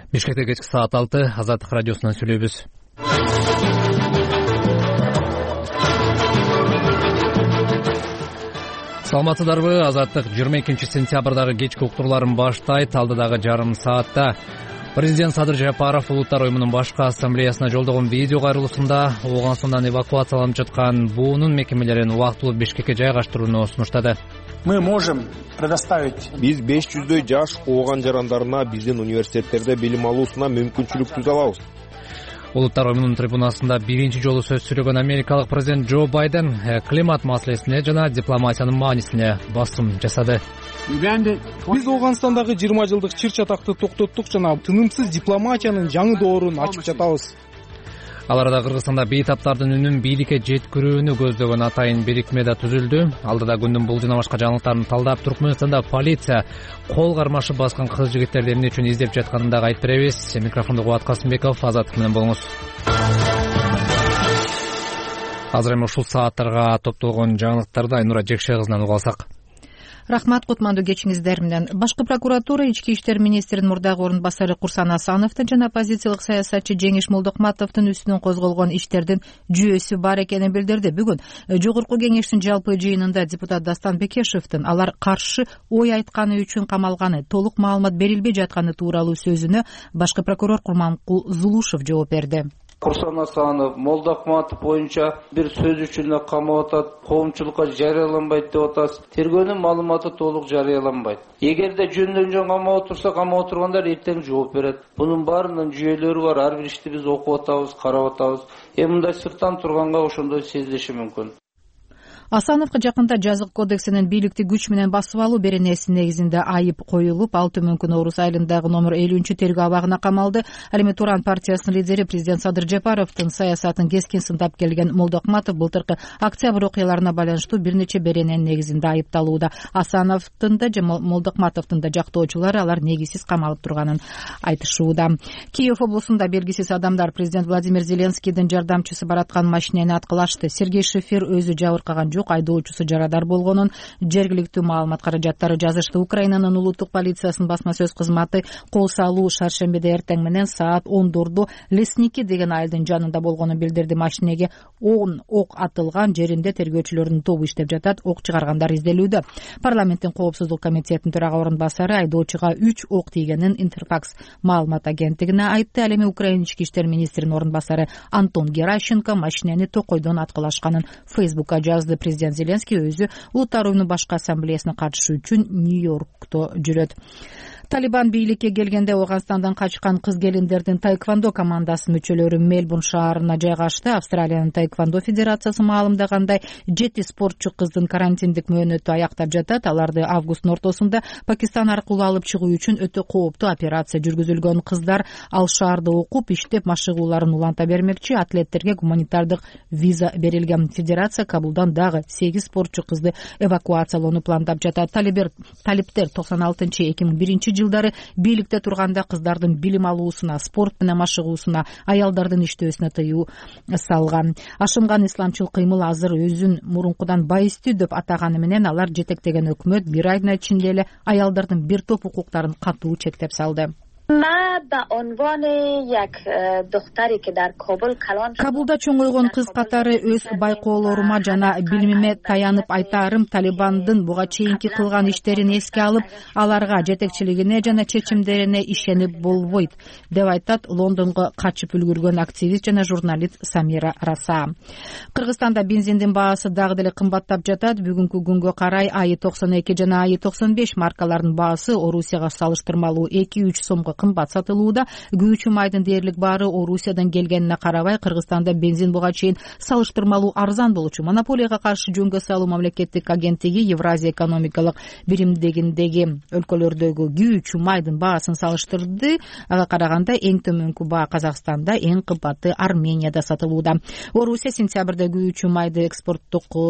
Бишкекте кечки саат 6 Азаттык радиосунан сүйлөйбүз. Саламатсыздарбы? Азаттык 22-сентябрдагы кечки уктурларын баштайт. Алдыдагы жарым саатта Президент Садыр Жапаров Улуттар уюмунун башкы ассамблеясына жолдогон видео кайрылуусунда Ооганстандан эвакуацияланып жаткан буунун мекемелерин убактылуу Бишкекке жайгаштырууну сунуштады. Мы можем предоставить. Биз 500дөй жаш ооган жарандарына биздин университеттерде билим алуусуна мүмкүнчүлүк түзө алабыз. Улуттар уюмунун трибунасында биринчи жолу сөз сүйлөгөн америкалык президент Джо Байден климат маселесине жана дипломатиянын маанисине басым жасады. Биз Ооганстандагы 20 жылдык чыр чатакты токтоттук жана тынымсыз дипломатиянын жаңы доорун ачып жатабыз. Ал арада Кыргызстанда бейтаптардын үнүн бийликке жеткирүүнү көздөгөн атайын бирикме да түзүлдү. Алдыда күндүн бул жана башка жаңылыктарын талдап, Түркмөнстанда полиция кол кармашып баскан кыз жигиттерди эмне үчүн издеп жатканын дагы айтып беребиз. Микрофондо Кубат Касымбеков, Азаттык менен болуңуз. Азыр эми ушул сааттарга топтолгон жаңылыктарды Айнура Жекше кызынан угуп алсак. Рахмат, кутмандуу кечиңиздер менен. Башкы прокуратура ички иштер министринин мурдагы орун басары Курсан Асановдун жана оппозициялык саясатчы Жеңиш Молдокматовдун үстүнөн козголгон иштердин жүйөсү бар экенин билдирди. Бүгүн Жогорку кеңештин жалпы жыйынында депутат Дастан Бекешевдин алар каршы ой айтканы үчүн камалганы, толук маалымат берилбей жатканы тууралуу сөзүнө башкы прокурор Курманкул Зулушев жооп берди. Курсан Асанов Молдокматов боюнча бир сөз үчүн камап атат, коомчулукка жарыяланбайт деп атасыз. Тергөөнүн маалыматы толук жарыяланбайт. Эгерде жөндөн жөн камап отурса, камап отургандар эртең жооп берет. Бунун баарынын жүйөлөрү бар. Ар бир ишти биз окуп атабыз, карап атабыз. Мындай сырттан турганга ошондой сезилиши мүмкүн. Асановго жакында жазык кодексинин бийликти күч менен басып алуу беренеси негизинде айып коюлуп, ал Төмөнкү Нооруз айылындагы номер 50 тергөө абагына камалды. Ал эми Туран партиясынын лидери президент Садыр Жапаровдун саясатын кескин сындап келген Молдокматов былтыркы октябрь окуяларына байланыштуу бир нече берененин негизинде айыпталууда. Асановдун да Молдокматовдун да жактоочулары алар негизсиз камалып турганын айтышууда. Киев облусунда белгисиз адамдар президент Владимир Зеленскийдин жардамчысы бараткан машинени аткылашты. Сергей Шефер өзү жабыркаган айдоочусу жарадар болгонун жергиликтүү маалымат каражаттары жазышты. Украинанын улуттук полициясынын басма сөз кызматы кол салуу шаршембиде эртең менен саат 10 Лесники деген айылдын жанында болгонун билдирди. Машинеге 10 ок атылган, жеринде тергөөчүлөрдүн тобу иштеп жатат, ок чыгаргандар изделүүдө. Парламенттин коопсуздук комитетинин төрага орун басары айдоочуга 3 ок тийгенин Интерфакс маалымат агенттигине айтты. Ал эми Украина ички иштер министринин орун басары Антон Геращенко машинени токойдон аткылашканын Фейсбукка жазды. Президент Зеленский өзү Улуттар уюмунун башкы ассамблеясына катышуу үчүн Нью-Йоркто жүрөт. Талибан бийликке келгенде Ооганстандан качкан кыз-келиндердин таэквондо командасынын мүчөлөрү Мельбурн шаарына жайгашты. Австралиянын таэквондо федерациясы маалымдагандай 7 спортчу кыздын карантиндик мөөнөтү аяктап жатат. Аларды августтун ортосунда Пакистан аркылуу алып чыгуу үчүн өтө кооптуу операция жүргүзүлгөн. Кыздар ал шаарда окуп, иштеп, машыгууларын уланта бермекчи. Атлеттерге гуманитардык виза берилген. Федерация Кабулдан дагы 8 спортчу кызды эвакуациялоону пландап жатат. Талиптер 96-2001 жылдары бийликте турганда кыздардын билим алуусуна, спорт менен машыгуусуна, аялдардын иштөөсүнө тыюу салган. Ашынган исламчыл кыймыл азыр өзүн мурункудан байыстуу деп атаганы менен алар жетектеген өкмөт бир айдын ичинде эле аялдардын бир топ укуктарын катуу чектеп салды. Кабулда чоңойгон кыз катары өз байкоолорума жана билимиме таянып айтаарым, Талибандын буга чейинки кылган иштерин эске алып, аларга жетекчилигине жана чечимдерине ишенип болбойт, деп айтат Лондонго качып үлгүргөн активист жана журналист Самира Раса. Кыргызстанда бензиндин баасы дагы деле кымбаттап жатат. Бүгүнкү күнгө карай айы 92 жана айы 95 маркаларынын баасы Орусияга салыштырмалуу 2-3 сомго кымбат сатылууда. Күйүүчү майдын дээрлик баары Орусиядан келгенине карабай, Кыргызстанда бензин буга чейин салыштырмалуу арзан болчу. Монополияга каршы жөнгө салуу мамлекеттик агенттиги Евразия экономикалык биримдигиндеги өлкөлөрдөгү күйүүчү майдын баасын салыштырды. Ага караганда эң төмөнкү баа Казакстанда, эң кымбаты Арменияда сатылууда. Орусия сентябрда күйүүчү майды экспорттоого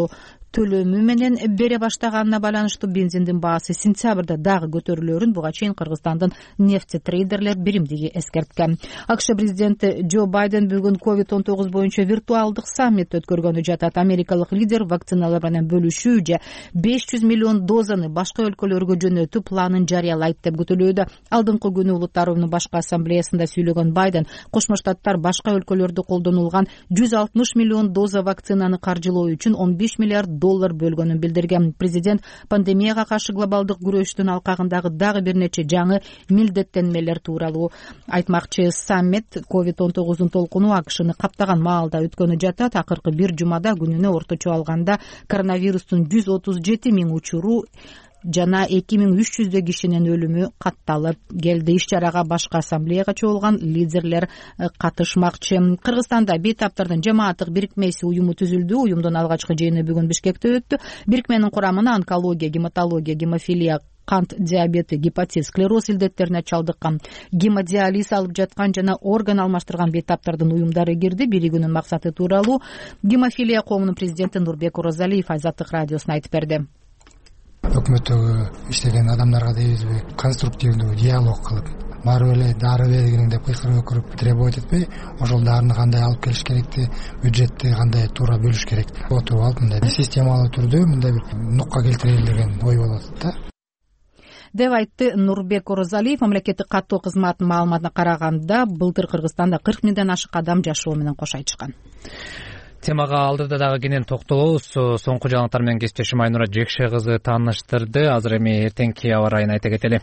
төлөмү менен бере баштаганына байланыштуу бензиндин баасы сентябрда дагы көтөрүлөрүн буга чейин Кыргызстандын нефть трейдерлер биримдиги эскерткен. АКШ президенти Джо Байден бүгүн COVID-19 боюнча виртуалдык саммит өткөргөнү жатат. Америкалык лидер вакциналар менен бөлүшүү же 500 миллион дозаны башка өлкөлөргө жөнөтүү планын жарыялайт деп күтүлүүдө. Алдыңкы күнү Улуттар уюмунун башкы ассамблеясында сүйлөгөн Байден Кошмо Штаттар башка өлкөлөрдө колдонулган 160 миллион доза вакцинаны каржылоо үчүн $15 миллиард бөлгөнүн билдирген. Президент пандемияга каршы глобалдык күрөштүн алкагындагы дагы бир нече жаңы милдеттенмелер тууралуу айтмакчы. Саммит COVID-19 толкуну АКШны каптаган маалда өткөнү жатат. Акыркы бир жумада күнүнө орточо алганда коронавирустун 137 миң учуру жана 2300 кишинин өлүмү катталып келди. Иш-чарага башка ассамблеяга чогулган лидерлер катышмакчы. Кыргызстанда бейтаптардын жамааттык бирикмеси уюму түзүлдү. Уюмдун алгачкы жыйыны бүгүн Бишкекте өттү. Бирикменин курамына онкология, гематология, гемофилия, кант диабети, гепатит, склероз илдеттерине чалдыккан, гемодиализ алып жаткан жана орган алмаштырган бейтаптардын уюмдары кирди. Биригүүнүн максаты тууралуу гемофилия коомунун президенти Нурбек Оразалиев Азаттык радиосуна айтып берди. Өкмөттөгү иштеген адамдарга дейбизби, конструктивдүү диалог кылып, барып эле дары бергириң деп кыйкырып өкүрүп требовать этпей, ошол дарыны кандай алып келиш керекти, бюджетти кандай туура бөлүш керек. Отуруп алып мындай системалуу түрдө мындай бир нукка келтирели деген ой болот да. деп айтты Нурбек Оразалиев. Мамлекеттик каттоо кызматынын маалыматына караганда, былтыр Кыргызстанда 40 миңден ашык адам жашоо менен кош айтышкан. Темага алдыда дагы кенен токтолобуз. Соңку жаңылыктар менен кесиптешим Айнура Жекше кызы тааныштырды. Азыр эми эртеңки аба ырайын айта кетели.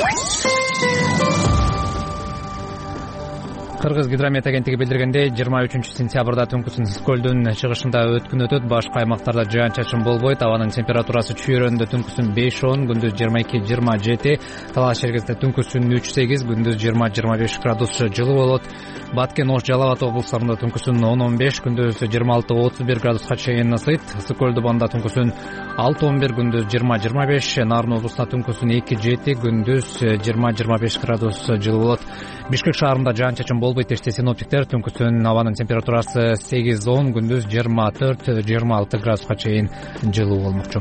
Кыргыз гидромет агенттиги билдиргендей, 23-сентябрда түнкүсүн Көлдүн чыгышында өткүн өтөт. Башка аймактарда жаан-чачын болбойт. Абанын температурасы чүйрөндө түнкүсүн 5-10, күндүз 22-27, Талаш Шергезде түнкүсүн 3-8, күндүз 20-25 градус жылы болот. Баткен, Ош, Жалал Абад облустарында түнкүсүн 10-15, күндүз 26-31 градуска чейин ысыйт. Ысык Көлдү банда түнкүсүн 6-11, күндүз 20-25, Нарын облусунда түнкүсүн 2-7, күндүз 20-25 градус жылы болот. Бишкек шаарында жаан-чачын болбойт дешти синоптиктер. Түнкүсүн абанын температурасы 8-10, күндүз 24-26 градуска чейин жылуу болмокчу.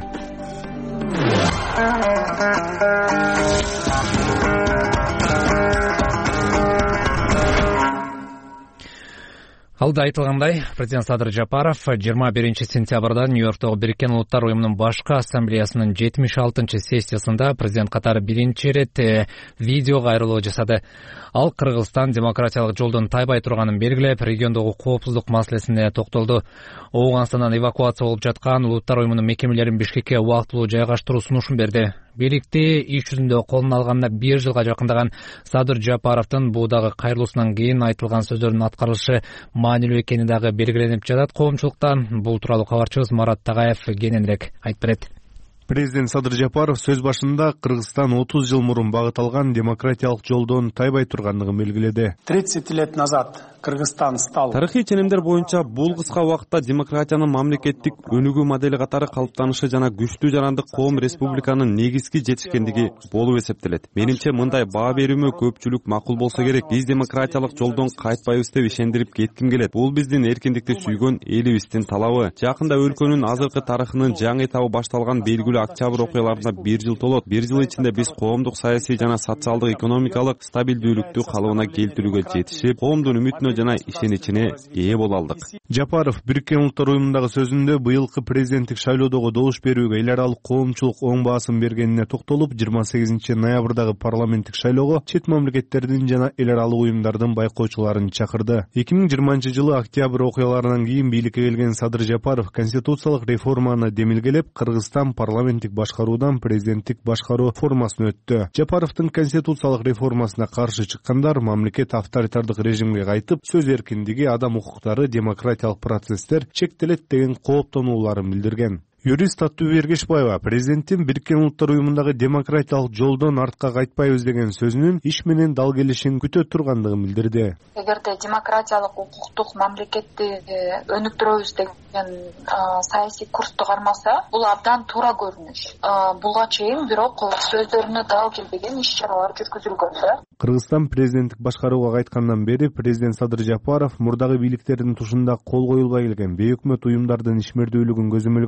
Алда айтылгандай, президент Садыр Жапаров 21-сентябрда Нью-Йорктогу Бириккен Улуттар уюмунун башкы ассамблеясынын 76-сессиясында президент катары биринчи ирет видео кайрылуу жасады. Ал Кыргызстан демократиялык жолдон тайбай турганын белгилеп, региондогу коопсуздук маселесине токтолду. Ооганстандан эвакуация болуп жаткан Улуттар уюмунун мекемелерин Бишкекке убактылуу жайгаштыруу сунушун берди. Бийликти иш жүзүндө колуна алганына 1 жылга жакындаган Садыр Жапаровдун бул дагы кайрылуусунан кийин айтылган сөздөрдүн аткарылышы маанилүү экени дагы белгиленип жатат коомчулуктан. Бул тууралуу кабарчыбыз Марат Тагаев кененирээк айтып берет. Президент Садыр Жапаров сөз башында Кыргызстан 30 жыл мурун багыт алган демократиялык жолдон тайбай тургандыгын белгиледи. 30 лет назад Кыргызстан стал. Тарыхый ченемдер боюнча бул кыска убакытта демократиянын мамлекеттик өнүгүү модели катары калыптанышы жана күчтүү жарандык коом республиканын негизги жетишкендиги болуп эсептелет. Менимче мындай баа берүүмө көпчүлүк макул болсо керек. Биз демократиялык жолдон кайтпайбыз деп ишендирип кетким келет. Бул биздин эркиндикти сүйгөн элибиздин талабы. Жакында өлкөнүн азыркы тарыхынын жаңы этабы башталган белгилүү октябрь окуяларына 1 жыл толот. 1 жыл ичинде биз коомдук, саясий жана социалдык, экономикалык стабилдүүлүктү калыбына келтирүүгө жетишип, коомдун үмүтүнө жана ишеничине ээ боло алдык. Жапаров Бириккен Улуттар уюмундагы сөзүндө быйылкы президенттик шайлоодогу добуш берүүгө эл аралык коомчулук оң баасын бергенине токтолуп, 28 ноябрдагы парламенттик шайлоого чет мамлекеттердин жана эл аралык уюмдардын байкоочуларын чакырды. 2020 жылы октябрь окуяларынан кийин бийликке келген Садыр Жапаров конституциялык реформаны демилгелеп, Кыргызстан парламенттик башкаруудан президенттик башкаруу формасына өттү. Жапаровдун конституциялык реформасына каршы чыккандар мамлекет авторитардык режимге кайтып, сөз эркиндиги, адам укуктары, демократиялык процесстер чектелет деген кооптонууларын билдирген. Юрист Аттуу Эргешбаева президенттин Бириккен Улуттар уюмундагы демократиялык жолдон артка кайтпайбыз деген сөзүнүн иш менен дал келишин күтө тургандыгын билдирди. Эгерде демократиялык укуктук мамлекетти өнүктүрөбүз деген саясий курсту кармаса, бул абдан туура көрүнүш. Буга чейин бирок сөздөрүнө дал келбеген иш-чаралар жүргүзүлгөн да. Кыргызстан президенттик башкарууга кайткандан бери президент Садыр Жапаров мурдагы бийликтердин тушунда кол коюлбай келген бейөкмөт уюмдардын ишмердүүлүгүн көзөмөлгө алган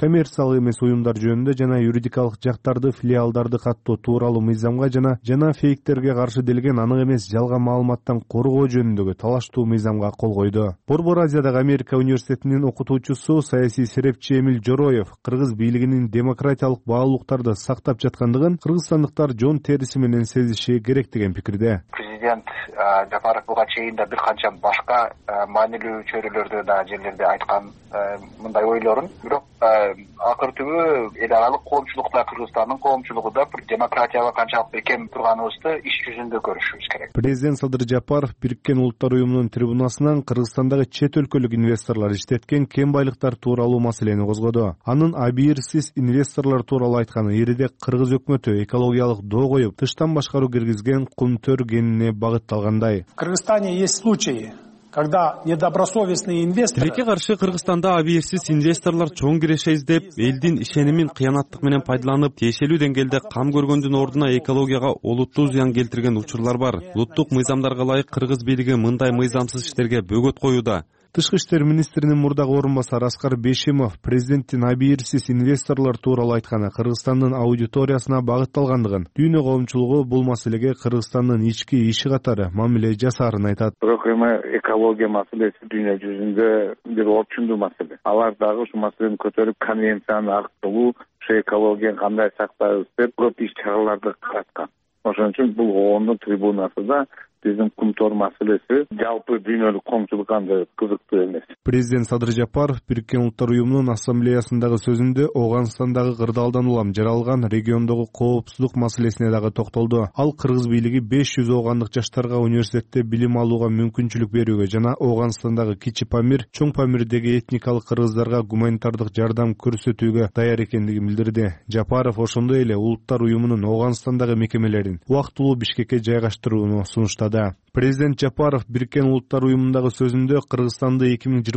коммерциялык эмес уюмдар жөнүндө жана юридикалык жактарды филиалдарды каттоо тууралуу мыйзамга жана фейктерге каршы делген анык эмес жалган маалыматтан коргоо жөнүндөгү талаштуу мыйзамга кол койду. Борбор Азиядагы Америка университетинин окутуучусу, саясий серепчи Эмил Жороев кыргыз бийлигинин демократиялык баалуулуктарды сактап жаткандыгын кыргызстандыктар жон териси менен сезиши керек деген пикирде. Президент Жапаров буга чейин да бир канча башка маанилүү чөйрөлөрдө да жерлерде айткан мындай ойлорун. Бирок акыр түбү эл аралык коомчулукта, Кыргызстандын коомчулугу да бир демократияга канчалык бекем турганыбызды иш жүзүндө көрүшүбүз керек. Президент Садыр Жапаров Бириккен Улуттар уюмунун трибунасынан Кыргызстандагы чет өлкөлүк инвесторлор иштеткен кем байлыктар тууралуу маселени козгоду. Анын абийирсиз инвесторлор тууралуу айтканы эриде кыргыз өкмөтү экологиялык доо коюп, тыштан башкаруу киргизген кумтөр кенине багытталгандай. В Кыргызстане есть случаи, когда недобросовестные инвесторы... Тилекке каршы Кыргызстанда абийирсиз инвесторлор чоң киреше издеп, элдин ишенимин кыянаттык менен пайдаланып, тиешелүү деңгээлде кам көргөндүн ордуна экологияга олуттуу зыян келтирген учурлар бар. Улуттук мыйзамдарга ылайык кыргыз бийлиги мындай мыйзамсыз иштерге бөгөт коюуда. Тышкы иштер министринин мурдагы орун басары Аскар Бейшимов президенттин абийирсиз инвесторлор тууралуу айтканы Кыргызстандын аудиториясына багытталгандыгын, дүйнө коомчулугу бул маселеге Кыргызстандын ички иши катары мамиле жасаарын айтат. Бирок эми экология маселеси дүйнө жүзүндө бир орчундуу маселе. Алар дагы ушул маселени көтөрүп, конвенцияны аркылуу ушу экологияны кандай сактайбыз деп көп иш-чараларды кылаткан. Ошон үчүн бул оондун трибунасында биздин кумтор маселеси жалпы дүйнөлүк коомчулукка андай кызыктуу эмес. Президент Садыр Жапаров Бириккен Улуттар уюмунун ассамблеясындагы сөзүндө Ооганстандагы кырдаалдан улам жаралган региондогу коопсуздук маселесине дагы токтолду. Ал кыргыз бийлиги 500 оогандык жаштарга университетте билим алууга мүмкүнчүлүк берүүгө жана Ооганстандагы Кичи Памир, Чоң Памирдеги этникалык кыргыздарга гуманитардык жардам көрсөтүүгө даяр экендигин билдирди. Жапаров ошондой эле Улуттар уюмунун Ооганстандагы мекемелерин убактылуу Бишкекке жайгаштырууну сунуштады. Президент Жапаров Бириккен Улуттар уюмундагы сөзүндө Кыргызстанды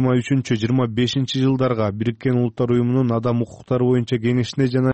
2023-25 жылдарга Бириккен Улуттар уюмунун адам укуктары боюнча кеңешине жана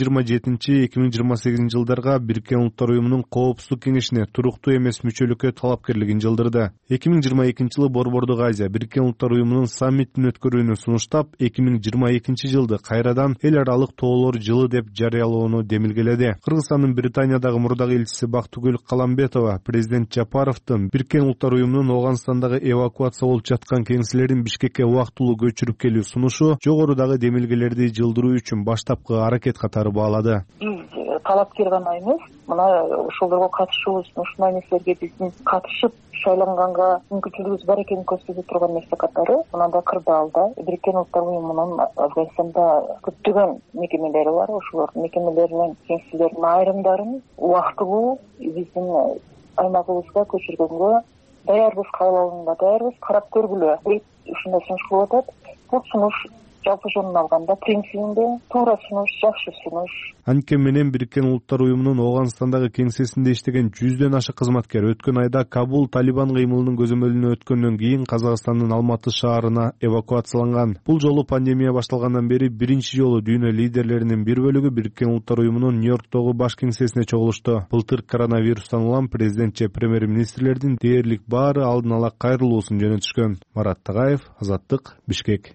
2027-2028 жылдарга Бириккен Улуттар уюмунун коопсуздук кеңешине туруктуу эмес мүчөлүккө талапкерлигин жылдырды. 2022 жылы Борбордук Азия Бириккен Улуттар уюмунун саммитин өткөрүүнү сунуштап, 2022 жылды кайрадан эл аралык тоолор жылы деп жарыялоону демилгеледи. Кыргызстандын Британиядагы мурдагы элчиси Бактыгүл Каламбетова президент Жапаровдун Бириккен Улуттар уюмунун Ооганстандагы эвакуация болуп жаткан кеңселерин Бишкекке убактылуу көчүрүп келүү сунушу жогорудагы демилгелерди жылдыруу үчүн баштапкы аракет катары баалады. Биз талапкер гана эмес, мына ошолорго катышуубуз, ушундай нерселерге биздин катышып шайланганга мүмкүнчүлүгүбүз бар экенин көрсөтө турган нерсе катары мындай кырдаалда Бириккен Улуттар уюмунун Афганистанда көптөгөн мекемелери бар. Ошолор мекемелеринин кеңселеринин айрымдарын убактылуу биздин аймагыбызга көчүргөнгө даярбыз, кабыл алганга даярбыз, карап көргүлө деп ушундай сунуш кылып атат. Бул сунуш жалпы жонун алганда принцибинде туура сунуш, жакшы сунуш. Анткени менен Бириккен Улуттар уюмунун Ооганстандагы кеңсесинде иштеген 100дөн ашык кызматкер өткөн айда Кабул Талибан кыймылынын көзөмөлүнө өткөндөн кийин Казакстандын Алматы шаарына эвакуацияланган. Бул жолу пандемия башталгандан бери биринчи жолу дүйнө лидерлеринин бир бөлүгү Бириккен Улуттар уюмунун Нью-Йорктогу баш кеңсесине чогулушту. Былтыр коронавирустан улам президент же премьер-министрлердин дээрлик баары алдын ала кайрылуусун жөнөтүшкөн. Марат Тагаев, Азаттык, Бишкек.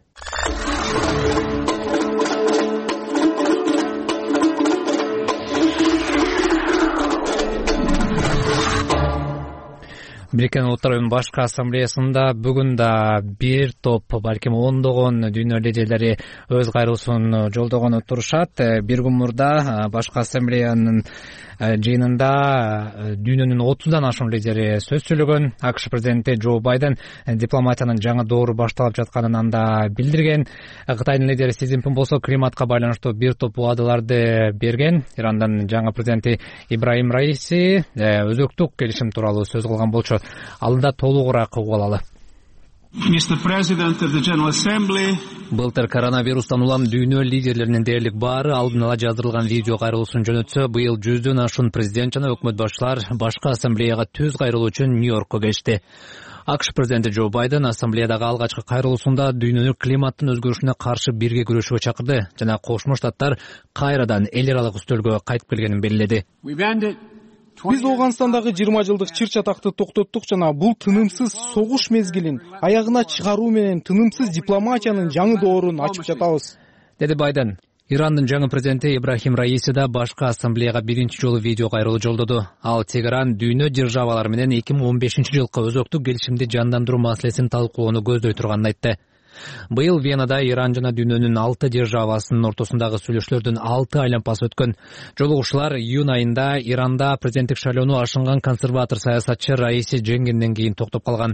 Бириккен Улуттар уюмунун башкы ассамблеясында бүгүн да бир топ, балким ондогон дүйнө лидерлери өз кайрылуусун жолдогон турушат. Бир күн мурда башкы ассамблеянын жыйынында дүйнөнүн 30дан ашуун лидери сөз сүйлөгөн. АКШ президенти Джо Байден дипломатиянын жаңы доору башталып жатканын анда билдирген. Кытайдын лидери Си Цзиньпин болсо климатка байланыштуу бир топ убадаларды берген. Ирандын жаңы президенти Ибрахим Раиси өзөктүк келишим тууралуу сөз кылган болчу. Алында толугураак угуп алалы. Былтыр коронавирустан улам дүйнө лидерлеринин дээрлик баары алдын ала жаздырылган видео кайрылуусун жөнөтсө, быйыл 100дөн ашуун президент жана өкмөт башчылар башкы ассамблеяга түз кайрылуу үчүн Нью-Йоркко келишти. АКШ президенти Джо Байден ассамблеядагы алгачкы кайрылуусунда дүйнөнү климаттын өзгөрүшүнө каршы бирге күрөшүүгө чакырды жана Кошмо Штаттар кайрадан эл аралык үстөлгө кайтып келгенин белгиледи. Биз Ооганстандагы 20 жылдык чыр-чатакты токтоттук жана бул тынымсыз согуш мезгилин аягына чыгаруу менен тынымсыз дипломатиянын жаңы доорун ачып жатабыз. деди Байден. Ирандын жаңы президенти Ибрахим Раиси да башкы ассамблеяга биринчи жолу видео кайрылуу жолдоду. Ал Тегеран дүйнө державалары менен 2015-жылкы өзөктүк келишимди жандандыруу маселесин талкуулоону көздөй турганын айтты. Быйыл Венада Иран жана дүйнөнүн 6 державасынын ортосундагы сүйлөшүүлөрдүн 6 айланпасы өткөн. Жолугушуулар июнь айында Иранда президенттик шайлоону ашынган консерватор саясатчы Раиси жеңгенден кийин токтоп калган.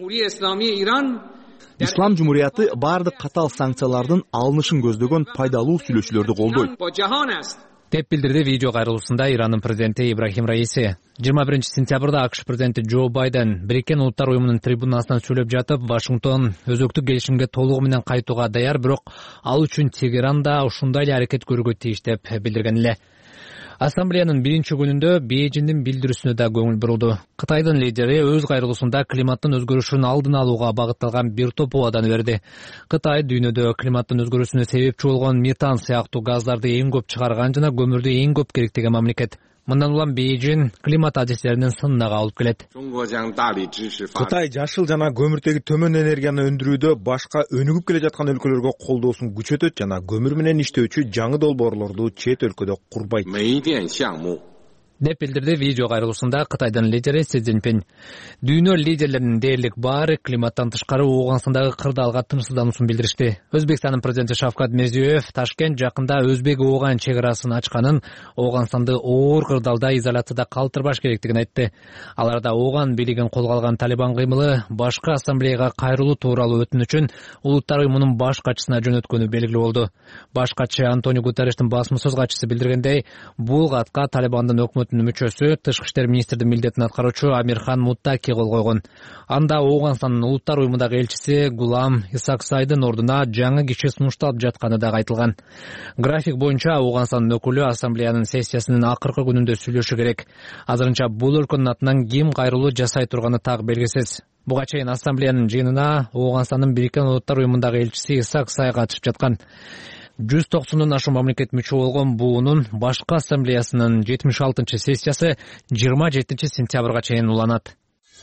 Ислам жумурияты бардык катаал санкциялардын алынышын көздөгөн пайдалуу сүйлөшүүлөрдү колдойт деп билдирди видео кайрылуусунда Ирандын президенти Ибрахим Раиси. 21-сентябрда АКШ президенти Джо Байден Бириккен Улуттар уюмунун трибунасынан сүйлөп жатып, Вашингтон өзөктүк келишимге толугу менен кайтууга даяр, бирок ал үчүн Тегеран да ушундай эле аракет көрүүгө тийиш деп билдирген эле. Ассамблеянын биринчи күнүндө Бейжиңдин билдирүүсүнө да көңүл бурулду. Кытайдын лидери өз кайрылуусунда климаттын өзгөрүшүн алдын алууга багытталган бир топ убаданы берди. Кытай дүйнөдө климаттын өзгөрүүсүнө себепчи болгон метан сыяктуу газдарды эң көп чыгарган жана көмүрдү эң көп керектеген мамлекет. Мындан улам Бейжиң климат адистеринин сынына алып келет. Кытай жашыл жана көмүртеги төмөн энергияны өндүрүүдө башка өнүгүп келе жаткан өлкөлөргө колдоосун күчөтөт жана көмүр менен иштөөчү жаңы долбоорлорду чет өлкөдө курбайт деп билдирди видео кайрылуусунда Кытайдын лидери Си Цзиньпин. Дүйнө лидерлеринин дээрлик баары климаттан тышкары Ооганстандагы кырдаалга тынчсыздануусун билдиришти. Өзбекстандын президенти Шавкат Мирзиёев Ташкент жакында Өзбек-Ооган чек арасын ачканын, Ооганстанды оор кырдаалда изоляцияда калтырбаш керектигин айтты. Аларда Ооган бийлигин колго алган Талибан кыймылы башкы ассамблеяга кайрылуу тууралуу өтүнүчүн Улуттар уюмунун баш катчысына жөнөткөнү белгилүү болду. Баш катчы Антонио Гутерриштин басма сөз катчысы билдиргендей, бул катка Талибандын өкмөтүнүн мүчөсү, тышкы иштер министринин милдетин аткаруучу Амирхан Муттаки кол койгон. Анда Ооганстандын Улуттар уюмундагы элчиси Гулам Исаксайдын ордуна жаңы киши сунушталып жатканы да айтылган. График боюнча Ооганстандын өкүлү ассамблеянын сессиясынын акыркы күнүндө сүйлөшү керек. Азырынча бул өлкөнүн атынан ким кайрылуу жасай турганы так белгисиз. Буга чейин ассамблеянын жыйынына Ооганстандын Бириккен Улуттар уюмундагы элчиси Исаксай катышып жаткан. 190 ашуун мамлекет мүчө болгон буунун башкы ассамблеясынын 76-сессиясы 27-сентябрга чейин уланат.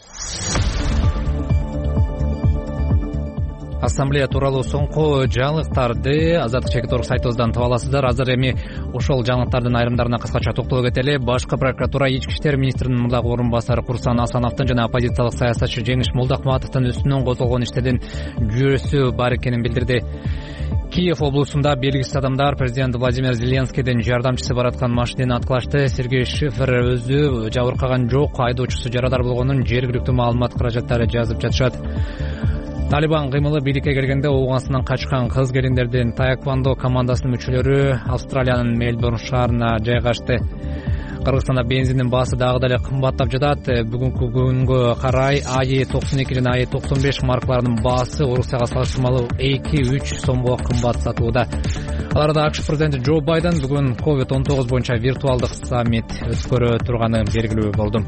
Ассамблея тууралуу соңку жаңылыктарды Азаттык Чекит.орг сайтыбыздан таба аласыздар. Азыр эми ошол жаңылыктардын айрымдарына кыскача токтоло кетели. Башкы прокуратура ички иштер министринин мурдагы орун басары Курсан Асановдун жана оппозициялык саясатчы Жеңиш Молдокматовдун үстүнөн козголгон иштердин жүйөсү бар экенин билдирди. Киев облусунда белгисиз адамдар президент Владимир Зеленскийдин жардамчысы бараткан машинени аткылашты. Сергей Шифер өзү жабыркаган жок, айдоочусу жарадар болгонун жергиликтүү маалымат каражаттары жазып жатышат. Талибан кыймылы бийликке келгенде Ооганстандан качкан кыз келиндердин таэквондо командасынын мүчөлөрү Австралиянын Мельбурн шаарына жайгашты. Кыргызстанда бензиндин баасы дагы деле кымбаттап жатат. Бүгүнкү күнгө карай АЕ92 жана АЕ95 маркаларынын баасы Орусияга салыштырмалуу 2-3 сомго кымбат сатылууда. Аларда АКШ президенти Джо Байден бүгүн COVID-19 боюнча виртуалдык саммит өткөрө турганы белгилүү болду.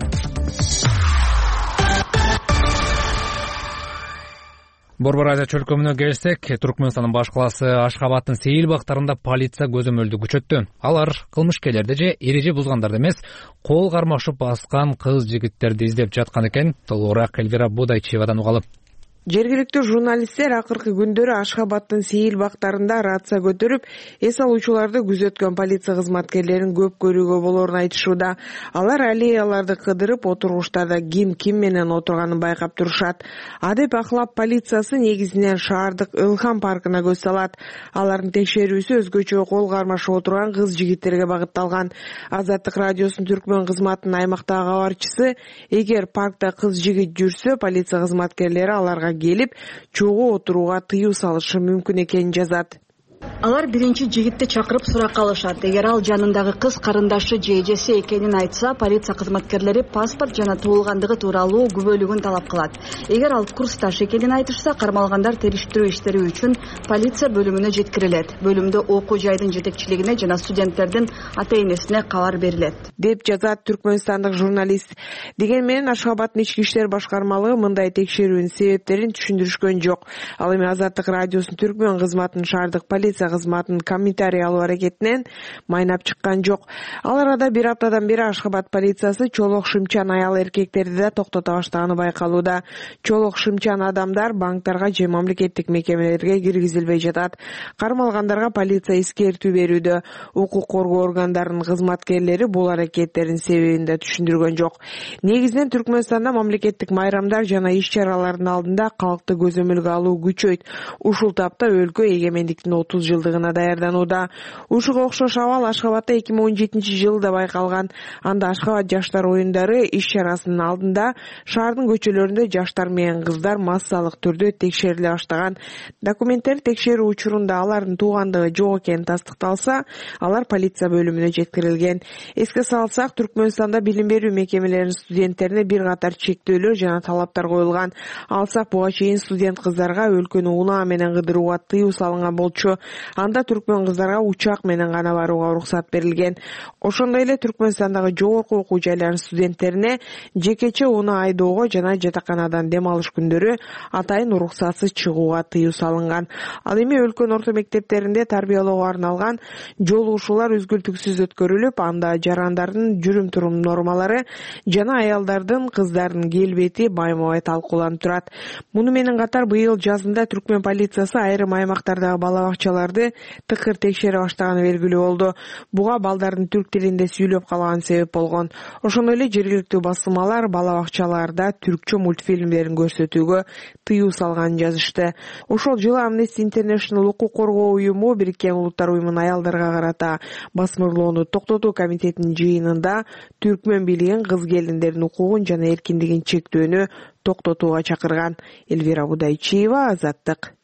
Борбор Азия чөлкөмүнө келсек, Түркмөнстандын баш калаасы Ашхабадтын Сейил бактарында полиция көзөмөлдү күчөттү. Алар кылмышкерлерди же эреже бузгандарды эмес, кол кармашып баскан кыз жигиттерди издеп жаткан экен. Толугураак Эльвира Будайчиевадан угалы. Жергиликтүү журналисттер акыркы күндөрү Ашхабадтын Сейил бактарында рация көтөрүп, эс алуучуларды күзөткөн полиция кызматкерлерин көп көрүүгө болорун айтышууда. Алар аллеяларды кыдырып, отургучтарда ким менен отурганын байкап турушат. Адеп ахлап полициясы негизинен шаардык Ылхам паркына көз салат. Алардын текшерүүсү өзгөчө кол кармашып отурган кыз жигиттерге багытталган. Азаттык радиосунун Түркмөн кызматынын аймактагы кабарчысы, эгер паркта кыз жигит жүрсө, полиция кызматкерлери аларга келип, чогуу отурууга тыюу салышы мүмкүн экенин жазат. Алар биринчи жигитти чакырып суракка алышат. Эгер ал жанындагы кыз карындашы же эжеси экенин айтса, полиция кызматкерлери паспорт жана туулгандыгы тууралуу күбөлүгүн талап кылат. Эгер ал курсташ экенин айтышса, кармалгандар териштирүү иштери үчүн полиция бөлүмүнө жеткирилет. Бөлүмдө окуу жайдын жетекчилигине жана студенттердин ата-энесине кабар берилет, деп жазат түркмөнстандык журналист. Деген менен Ашхабадтын ички иштер башкармалыгы мындай текшерүүнүн себептерин түшүндүрүшкөн жок. Ал эми Азаттык радиосунун Түркмөн кызматынын шаардык полиция кызматынын комментарий алуу аракетинен майнап чыккан жок. Ал арада бир аптадан бери Ашхабад полициясы чолок шымчан аял эркектерди да токтото баштаганы байкалууда. Чолок шымчан адамдар банктарга же мамлекеттик мекемелерге киргизилбей жатат. Кармалгандарга полиция эскертүү берүүдө. Укук коргоо органдарынын кызматкерлери бул аракеттердин себебин да түшүндүргөн жок. Негизинен Түркмөнстанда мамлекеттик майрамдар жана иш-чаралардын алдында калкты көзөмөлгө алуу күчөйт. Ушул тапта өлкө эгемендиктин 30 жылдыгына даярданууда. Ушуга окшош абал Ашхабадда 2017-жылда байкалган. Анда Ашхабад жаштар оюндары иш-чарасынын алдында шаардын көчөлөрүндө жаштар менен кыздар массалык түрдө текшериле баштаган. Документтер текшерүү учурунда алардын туугандыгы жок экени тастыкталса, алар полиция бөлүмүнө жеткирилген. Эске салсак, Түркмөнстанда билим берүү мекемелеринин студенттерине бир катар чектөөлөр жана талаптар коюлган. Алсак, буга чейин студент кыздарга өлкөнү унаа менен кыдырууга тыюу салынган болчу. Анда түркмөн кыздарга учак менен гана барууга уруксат берилген. Ошондой эле Түркмөнстандагы жогорку окуу жайларынын студенттерине жекече унаа айдоого жана жатаканадан дем алыш күндөрү атайын уруксатсыз чыгууга тыюу салынган. Ал эми өлкөнүн орто мектептеринде тарбиялоого арналган жолугушуулар үзгүлтүксүз өткөрүлүп, анда жарандардын жүрүм-турум нормалары жана аялдардын, кыздардын келбети байма-бай талкууланып турат. Муну менен катар быйыл жазында Түркмөн полициясы айрым аймактардагы бала бакчаларды тыкыр текшере баштаганы белгилүү болду. Буга балдардын түрк тилинде сүйлөп калганы себеп болгон. Ошондой эле жергиликтүү басылмалар бала бакчаларда түркчө мультфильмдерин көрсөтүүгө тыюу салганын жазышты. Ошол жылы Amnesty International укук коргоо уюму Бириккен Улуттар уюмунун аялдарга карата басмырлоону токтотуу комитетинин жыйынында түркмөн бийлигин кыз келиндердин укугун жана эркиндигин чектөөнү токтотууга чакырган. Элвира Будайчиева, Азаттык.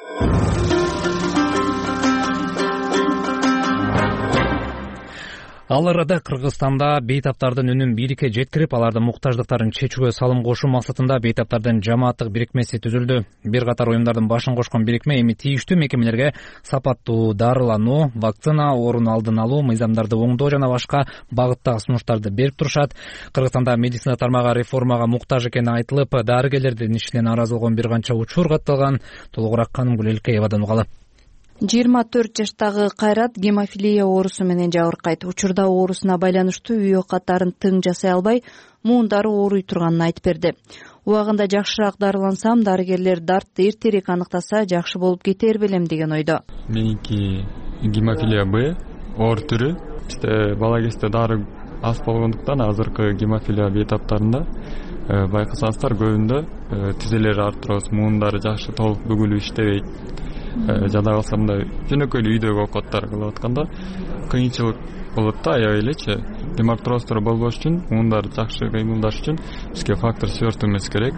Ал арада Кыргызстанда бейтаптардын үнүн бийликке жеткирип, алардын муктаждыктарын чечүүгө салым кошуу максатында бейтаптардын жамааттык бирикмеси түзүлдү. Бир катар уюмдардын башын кошкон бирикме эми тийиштүү мекемелерге сапаттуу дарылануу, вакцина, оорунун алдын алуу, мыйзамдарды оңдоо жана башка багыттагы сунуштарды берип турушат. Кыргызстанда медицина тармагы реформага муктаж экени айтылып, дарыгерлердин ишинен нааразы болгон бир канча учур катталган. Толугураак Канымгүл Элкеевадан угалы. 24 жаштагы Кайрат гемофилия оорусу менен жабыркайт. Учурда оорусуна байланыштуу үй катарын тың жасай албай, муундары ооруй турганын айтып берди. Убагында жакшыраак дарылансам, дарыгерлер дартты эртерээк аныктаса жакшы болуп кетер белем деген ойдо. Меники гемофилия Б оор түрү. Бизде бала кезде дары аз болгондуктан азыркы гемофилия бейтаптарында байкасаңыздар көбүндө тизелери артроз, муундары жакшы толук бүгүлүп иштебейт. Жада калса мындай жөнөкөй үйдөгү окуттар кылып атканда кыйынчылык болот да, аябай элечи. Гемартроздор болбош үчүн, муундар жакшы кыймылдаш үчүн бизге фактор чыгартуубыз керек.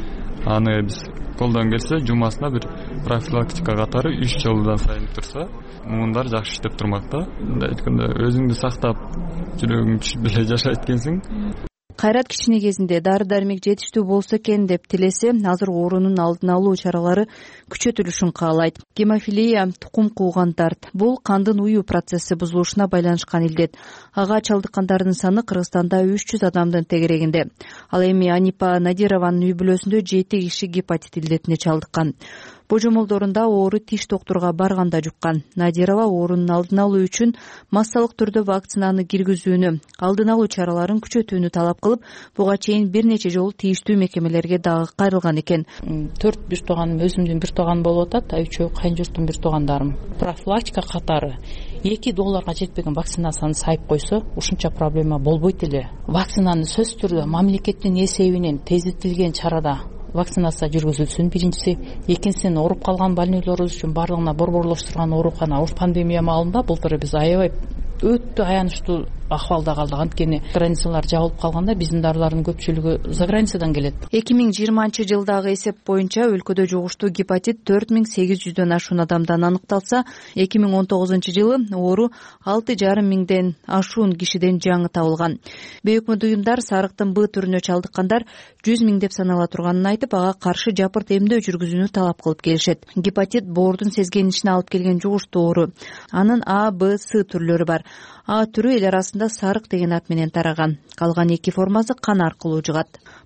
Аны биз колдон келсе жумасына бир профилактика катары 3 жолудан сайын турса, муундар жакшы иштеп турмак да. Мындай айтканда өзүңдү сактап, жүрөгүңдү түшүп эле жашайт экенсиң. Кайрат кичине кезинде дары-дармек жетиштүү болсо экен деп тилесе, азыр оорунун алдын алуу чаралары күчөтүлүшүн каалайт. Гемофилия тукум кууган дарт. Бул кандын уюу процесси бузулушуна байланышкан илдет. Ага чалдыккандардын саны Кыргызстанда 300 адамдын тегерегинде. Ал эми Анипа Надированын үй бүлөсүндө 7 киши гепатит илдетине чалдыккан. Божомолдорунда оору тиш доктурга барганда жуккан. Надирова оорунун алдын алуу үчүн массалык түрдө вакцинаны киргизүүнү, алдын алуу чараларын күчөтүүнү талап кылып, буга чейин бир нече жолу тийиштүү мекемелерге дагы кайрылган экен. 4 бир тууганым, өзүмдүн бир тууганым болуп атат, 3 кайын журттун бир туугандарым. Профилактика катары $2 жетпеген вакцинацияны сайып койсо, ушунча проблема болбойт эле. Вакцинаны сөзсүз түрдө мамлекеттин эсебинен тездетилген чарада вакцинация жүргүзүлсүн. Биринчиси, экинчисинен ооруп калган больнойлорубуз үчүн барлыгына борборлоштурган оорукана пандемия маалында былтыр биз аябай өтө аянычтуу акыбалда калдык. Анткени границалар жабылып калганда биздин дарылардын көпчүлүгү за границадан келет. 2020-жылдагы эсеп боюнча өлкөдө жугуштуу гепатит 4800дөн ашуун адамдан аныкталса, 2019-жылы оору 6,5 миңден ашуун кишиден жаңы табылган. Бейөкмөт уюмдар сарыктын Б түрүнө чалдыккандар 100 миң деп санала турганын айтып, ага каршы жапырт эмдөө жүргүзүүнү талап кылып келишет. Гепатит боордун сезгенишине алып келген жугуштуу оору. Анын А, Б, С түрлөрү бар. А түрү эл арасында сарык деген ат менен тараган. Калган 2 формасы кан аркылуу жугат.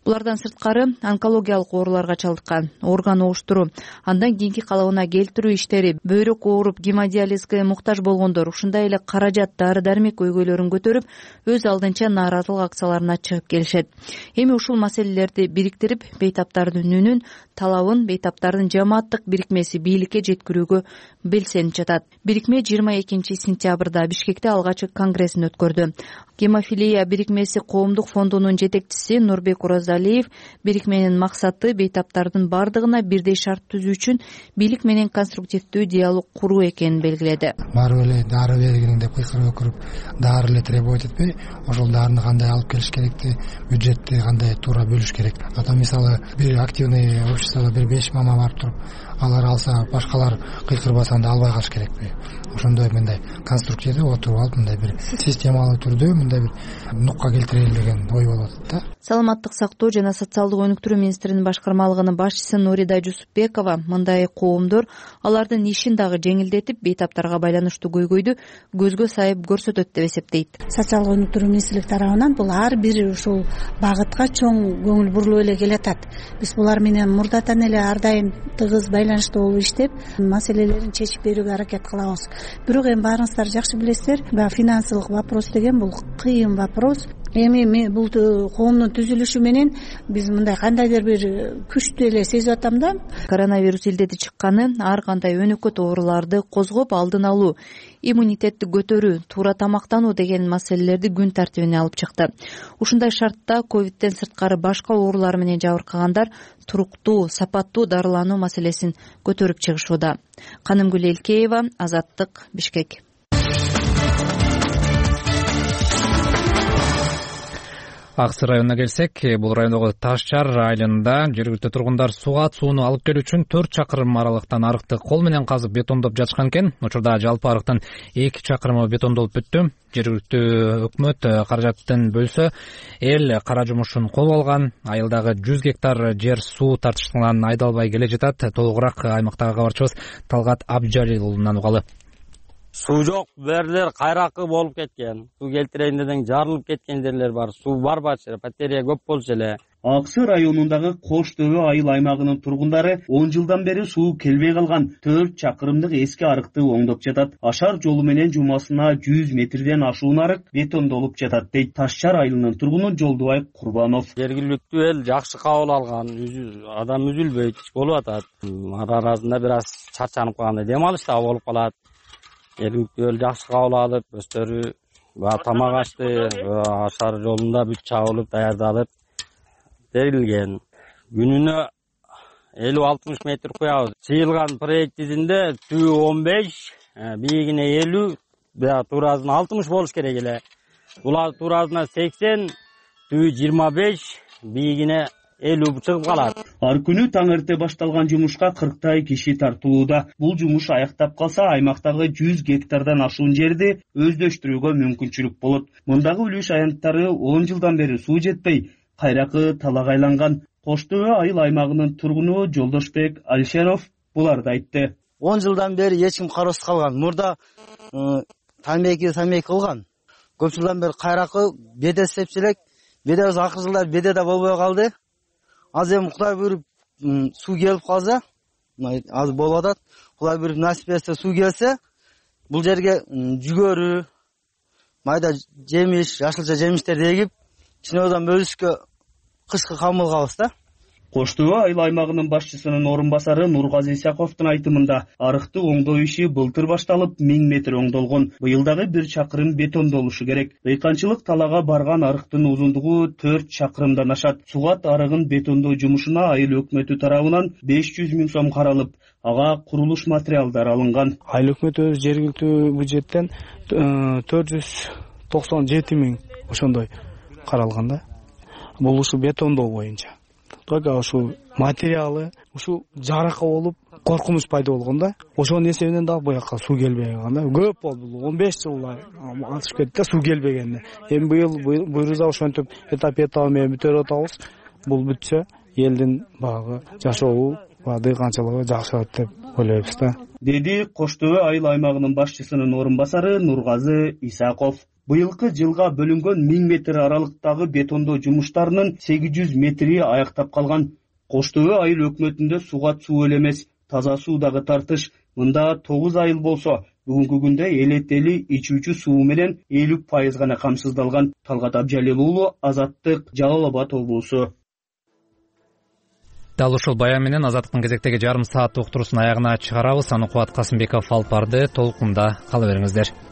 Булардан сырткары онкологиялык ооруларга чалдыккан, орган ооштуруу, андан кийинки калыбына келтирүү иштери, бөйрөк ооруп гемодиализге муктаж болгондор, ушундай эле каражат, дары-дармек көйгөйлөрүн көтөрүп, өз алдынча нааразылык акцияларына чыгып келишет. Эми ушул маселелерди бириктирип, бейтаптардын үнүн, талабын бейтаптардын жамааттык бирикмеси бийликке жеткирүүгө белсенип жатат. Бирикме 22 сентябрда Бишкекте алгачкы конгрессин өткөрдү. Гемофилия бирикмеси коомдук фондунун жетекчиси Нурбек Уразалиев бирикменин максаты бейтаптардын бардыгына бирдей шарт түзүү үчүн бийлик менен конструктивдүү диалог куруу экенин белгиледи. Барып эле дары бергиниң деп кыйкырып өкүрүп, дары эле требовать этпей, ошол дарыны кандай алып келиш керекти, бюджетти кандай туура бөлүш керек. Ата мисалы бир активный обществодо бир 5 мама барып туруп, алар алса, башкалар кыйкырбаса анда албай калыш керекпи? Ошондой мындай конструктивдүү отуруп алып, мындай бир системалуу түрдө мындай бир нукка келтирели деген ой болуп атат да. Саламаттык сактоо жана социалдык өнүктүрүү министринин башкармалыгынын башчысы Нурида Жусупбекова мындай коомдор алардын ишин дагы жеңилдетип, бейтаптарга байланыштуу көйгөйдү көзгө сайып көрсөтөт деп эсептейт. Социалдык өнүктүрүү министрлик тарабынан бул ар бир ушул багытка чоң көңүл бурулуп эле келатат. Биз булар менен мурдатан эле ар дайым тыгыз байланыштуу болуп иштеп, маселелерин чечип берүүгө аракет кылабыз. Бирок эми баарыңыздар жакшы билесиздер, финансылык вопрос деген бул кыйын вопрос. Эми бул коомдун түзүлүшү менен биз мындай кандайдыр бир күчтүү эле сезип атам да. Коронавирус илдети чыкканы ар кандай өнөкөт ооруларды козгоп алдын алуу, иммунитетти көтөрүү, туура тамактануу деген маселелерди күн тартибине алып чыкты. Ушундай шартта ковидтен сырткары башка оорулар менен жабыркагандар туруктуу, сапаттуу дарылануу маселесин көтөрүп чыгышууда. Канымгүл Элкеева, Азаттык, Бишкек. Аксы районуна келсек, бул райондогу Таш Жар айылында жергиликтүү тургундар сууну алып келүү үчүн 4 чакырым аралыктан арыкты кол менен казып бетондоп жатышкан экен. Учурда жалпы арыктын 2 чакырымы бетондолуп бүттү. Жергиликтүү өкмөт каражатын бөлсө, эл кара жумушун колго алган. Айылдагы 100 гектар жер суу тартыштыгынан айдалбай келе жатат. Толугураак аймактагы кабарчыбыз Талгат Абжалилулунан угалы. Суу жок, берлер кайракы болуп кеткен. Суу келтирейин десең жарылып кеткен жерлер бар. Суу барбачы, потеря көп болчу эле. Аксы районундагы Кош Төбө айыл аймагынын тургундары 10 жылдан бери суу келбей калган 4 чакырымдык эски арыкты оңдоп жатат. Ашар жолу менен жумасына 100 метрден ашуун арык бетондолуп жатат, дейт Таш Жар айылынын тургуну Жолдубай Курбанов. Жергиликтүү эл жакшы кабыл алган, адам үзүлбөйт, болуп атат. Арасында бир аз чарчанып калгандай дем алыш да болуп калат. Жергиликтүү эл жакшы кабыл алып, өздөрү тамак ашты, ашар жолунда бүт чабылып, даярдалып берилген. Күнүнө 50-60 метр куябыз. Чыйылган проектисинде түбү 15, бийигине 50, туразына 60 болуш керек эле. Булар туразына 80, түбү 25, бийигине 50 чыгып калат. Ар күнү таң эрте башталган жумушка 40 киши тартылууда. Бул жумуш аяктап калса, аймактагы 100 гектардан ашуун жерди өздөштүрүүгө мүмкүнчүлүк болот. Мындагы үлүш аянттары 10 жылдан бери суу жетпей, кайракы талак айланган. Кош Төбө айыл аймагынын тургуну Жолдошбек Алишеров буларды айтты. 10 жылдан бери эч ким кароосуз калган. Мурда тамеки кылган. Көп жылдан бери кайракы беде істеп элек. Бедебиз акыркы жылдар бедеде болбой калды. Аз эми Кудай буйруп суу келип калса, аз болуп атат. Кудай буйруп насип этсе суу келсе, бул жерге жүгөрү, майда жемиш, жашылча жемиштерди эгип, ичинебиздан бөлүшкө кышкы камыл калабыз да. Кош Төбө айыл аймагынын башчысынын орун басары Нургазы Исаковдун айтымында арыкты оңдоо иши былтыр башталып 1000 метр оңдолгон. Быйылдагы 1 чакырым бетондолушу керек. Дыйканчылык талага барган арыктын узундугу 4 чакырымдан ашат. Сугат арыгын бетондоо жумушуна айыл өкмөтү тарабынан 500 000 сом каралып, ага курулуш материалдар алынган. Айыл өкмөтү жергиликтүү бюджеттен 497 000 ошондой каралган да. Бул ушу бетондоо боюнча. Только ушу материалы, ушу жарака болуп, коркунуч пайда болгон да. Ошонун эсебинен дагы буяка суу келбей калган да. Көп болду. 15 жылда атышып кетти суу келбегенде. Эми быйыл буйруза ошентип этап менен бүтөрүп атабыз. Бул бүтсө, элдин багы жашообу, дыйканчылыгы жакшырат деп ойлойбуз да. Деди Кош Төбө айыл аймагынын башчысынын орун басары Нургазы Исаков. быйылкы жылга бөлүнгөн 1000 метр аралыктагы бетондоо жумуштарынын 800 метри аяктап калган. Кош Төбө айыл өкмөтүндө суга суу эле эмес, таза суу дагы тартыш. Мында 9 айыл болсо, бүгүнкү күндө элетели ичүүчү суу менен 50% гана камсыздалган. Талгат Абжалил уулу, Азаттык, Жалал Абад облусу. Дал ушул баян менен Азаттыктын кезектеги жарым саат уктуруусун аягына чыгарабыз. Аны Кубат Касымбеков алып барды. Толкунда кала бериңиздер.